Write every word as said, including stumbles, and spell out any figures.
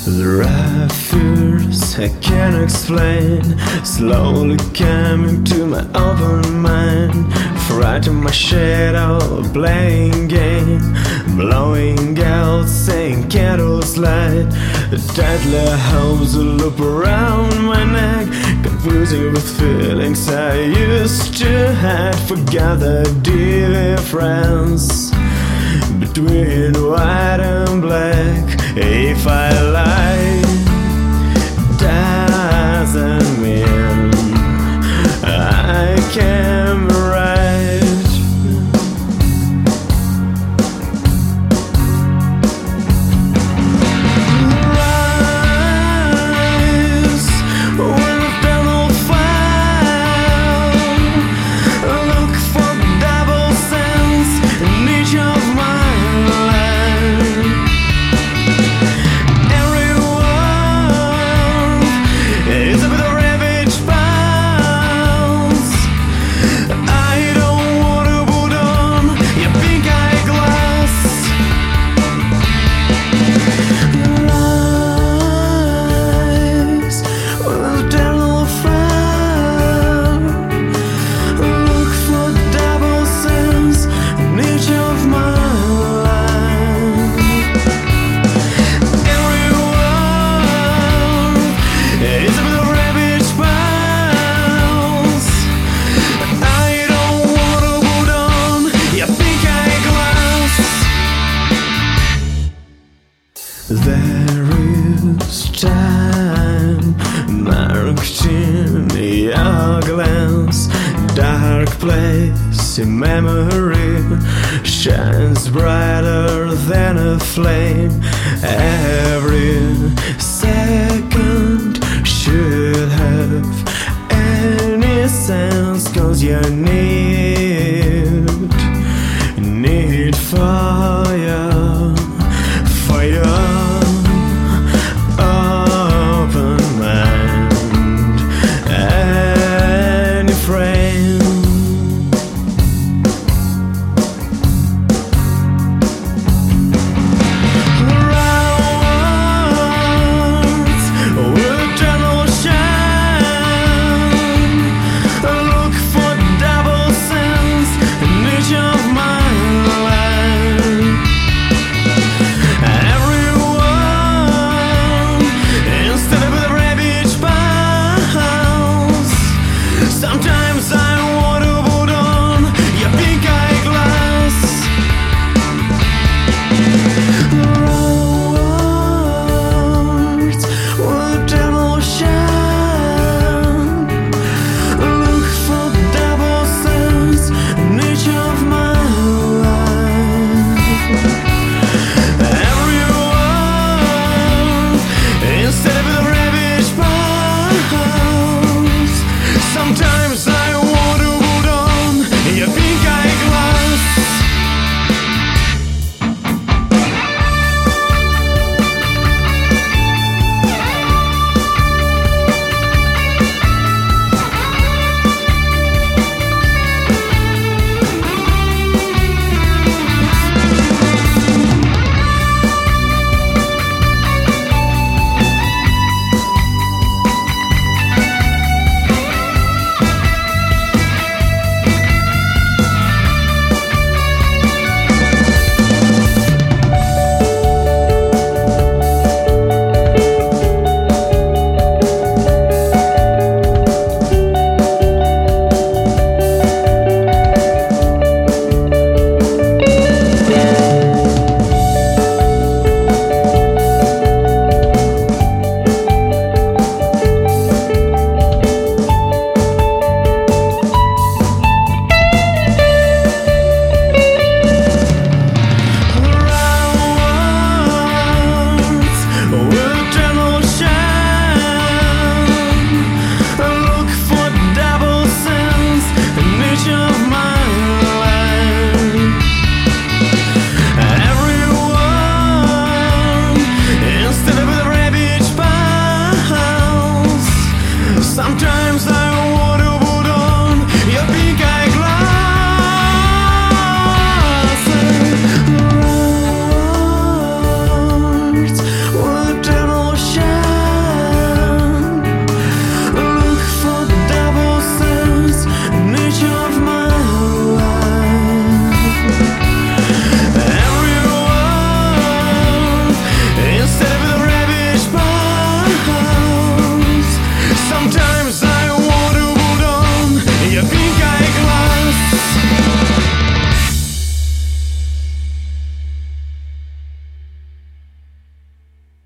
There are fears I can't explain, slowly coming to my open mind. Frighten my shadow, playing game, blowing out, saying candles light. Deadly hopes loop around my neck, confusing with feelings I used to hide. Forgot the difference between white and black. If I lie, doesn't mean I can be right. Rise when the tunnel found. Look for double sense in each of my there is time marked in your glance. Dark place in memory shines brighter than a flame. Every second should have any sense, 'cause you need need for your